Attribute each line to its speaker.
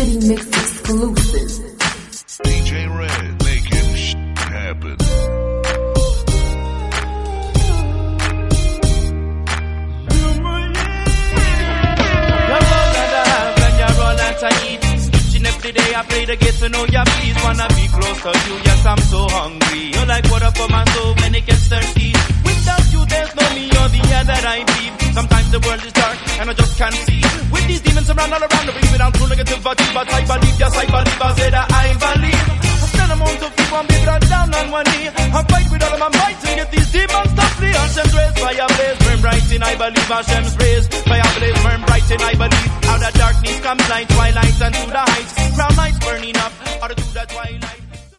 Speaker 1: Mix exclusive.
Speaker 2: DJ Red making shit happen.
Speaker 3: Every day I play to get to know ya, please wanna be close to you, yes I'm so hungry. You're like water for my soul when it gets thirsty. Without you there's no me or the air that I breathe. Sometimes the world is dark and I just can't see. With these demons around all around, bring me down to negativity. But I believe, yes I believe, I say that I believe. I stand among the people and be brought down on one knee. I fight with all of my might to get these demons to flee. Hashem's rays, fire blaze, burn bright in I believe. Hashem's rays, fire blaze, burn bright in I believe. Out of darkness comes light, twilight and to the heights. Crown lights burning up, or to the twilight.